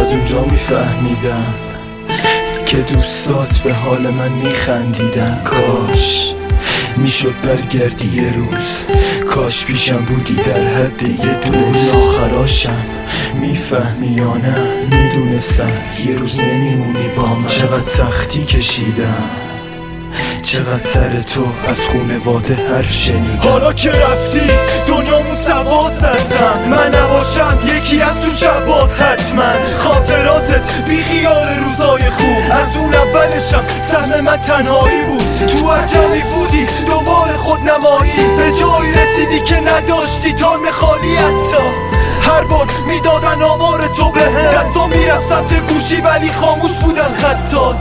از اونجا میفهمیدم که دوستات به حال من میخندیدن. کاش میشد برگردی یه روز، کاش پیشم بودی در حد یه دوست. آخراشم میفهمی یا نه؟ میدونستم یه روز نمیمونی با من. چقدر سختی کشیدم، چقدر سر تو از خونواده حرف شنیدم. حالا که رفتی دنیامون سواست ازم، من نباشم یکی از تو شبات حتما. خاطراتت بی خیال روزای خوب، از اون اولشم سهم من تنهایی بود. تو هر جمعی بودی دنبال خود نمایی، به جایی رسیدی که نداشتی تایم خالی. حتی هر بار میدادن آمار تو بهم، دستم میرفت سمت گوشی ولی خاموش بودن خطات.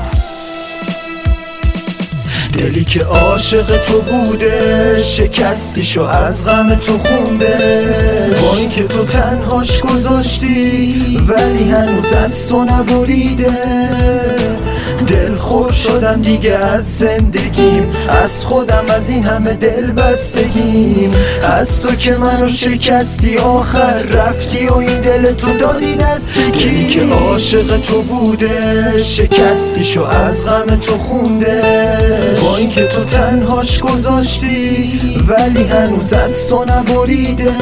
دلی که عاشق تو بوده شکستیشو از غم تو خونده، با اینکه تو تنهاش گذاشتی ولی هنوز از تو نبریده. دل خور شدم دیگه از زندگیم، از خودم، از این همه دل بستگیم. از تو که منو شکستی آخر رفتی و این دل تو دادی دست کی. دلی که عاشق تو بوده شکستیشو از غم تو خونده، با اینکه تو تنهاش گذاشتی ولی هنوز از تو نبریده.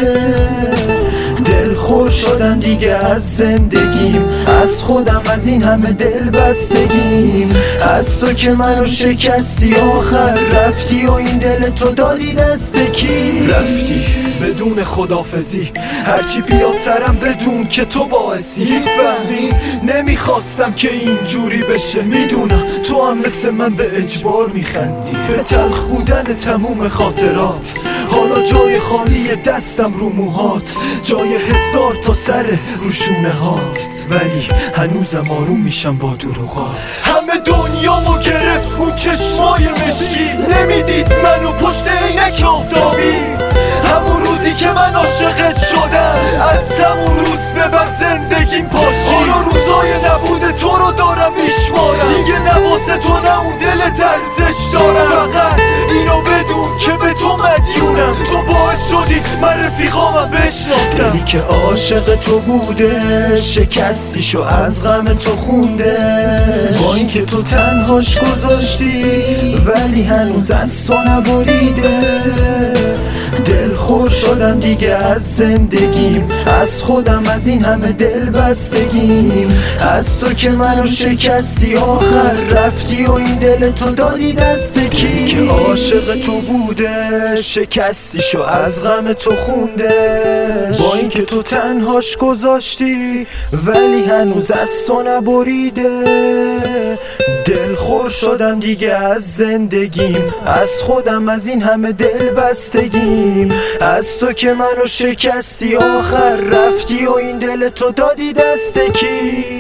دل خور شدم دیگه از زندگیم، از خودم، از این همه دل بستگیم. از تو که منو شکستی آخر رفتی و این دل تو دادی دست کی. رفتی بدون خدافزی، هرچی بیاد سرم بدون که تو باعثی. میفهمی نمیخواستم که اینجوری بشه، میدونم تو هم مثل من به اجبار میخندی. به تلخ بودن تموم خاطرات، حالا جای خالی دستم رو موهات، جای حسار تا سر روشونه هات. ولی هنوزم آروم میشم با دروغات. همه دنیامو گرفت اون چشمای مشکی، نمیدید منو پشت عینک آفتابی. همون روزی که من عاشقت شدم، از همون روز به بعد زندگیم پاشی. حالا روزای نبوده تو رو دارم میشمارم، دیگه نواسه تو نه اون دل ارزش دارم. فقط اینو بدون که به تو مدیونم، تو باعث شدی من رفیقامم بشناسم. دلی که عاشق تو بوده شکستیشو از غم تو خونده، با اینکه تو تنهاش گذاشتی ولی هنوز از تو نبریده. دل خور شدم دیگه از زندگیم، از خودم، از این همه دل بستگیم. از تو که منو شکستی آخر رفتی و این دل تو دادی دست کی. که عاشق تو بوده شکستیشو از غم تو خونده، با اینکه تو تنهاش گذاشتی ولی هنوز از تو نبریده. دل خور شدم دیگه از زندگیم، از خودم، از این همه دل بستگیم. از تو که منو شکستی آخر رفتی و این دل تو دادی دست کی.